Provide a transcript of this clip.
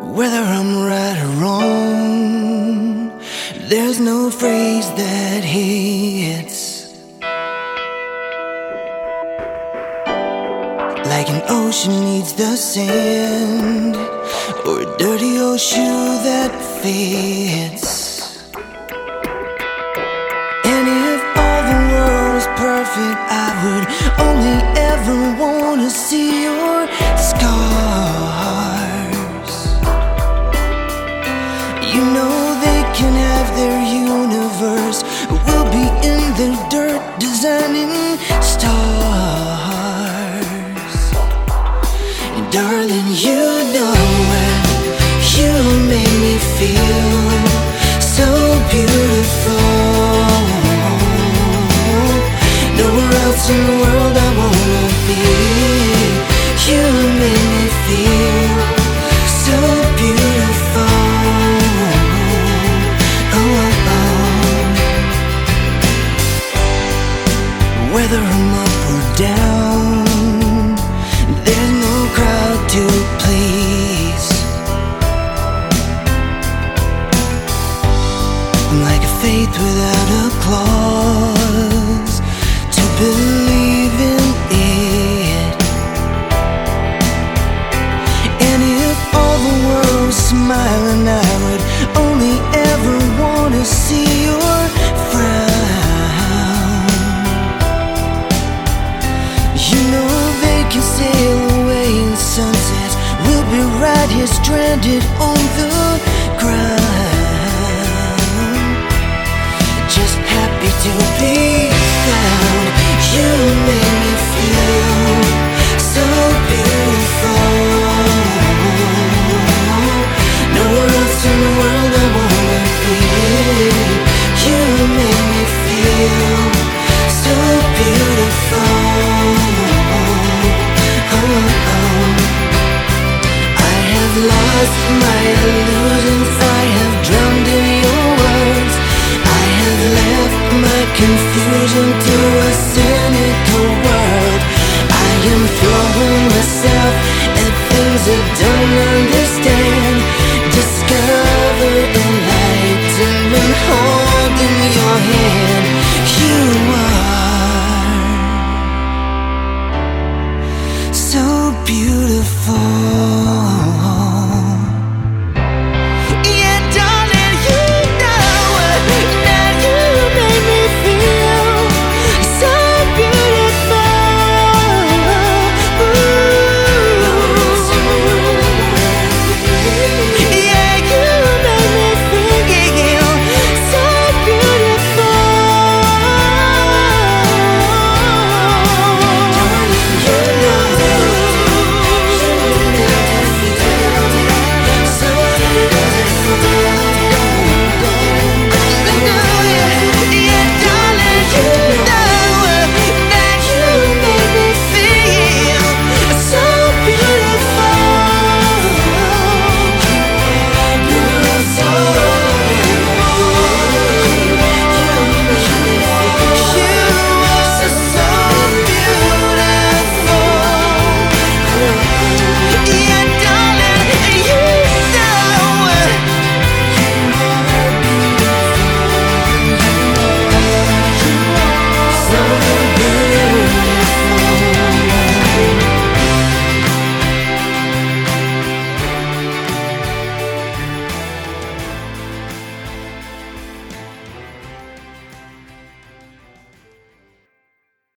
Whether I'm right or wrong, there's no phrase that hits like an ocean needs the sand, or a dirty old shoe that fits. And if all the world was perfect, I would only ever wanna see your scars. You know they can have their universe, but we'll be in the dirt designing stars. And darling, you know when you make me feel so beautiful. Nowhere else in the world I wanna be. You make me feel so beautiful. Whether I'm up or down, there's no crowd to please. I'm like a faith without a clause to believe in it. And if all the world was smiling, I would only ever wanna see your frown. You know they can sail away in sunsets, we'll be right here stranded on the ground, just happy to be found. You make me feel so beautiful. Nowhere else in the world I wanna be. You make me feel so beautiful. Lost my illusions, I have drowned in your words. I have left my confusion to a cynical world. I am throwing myself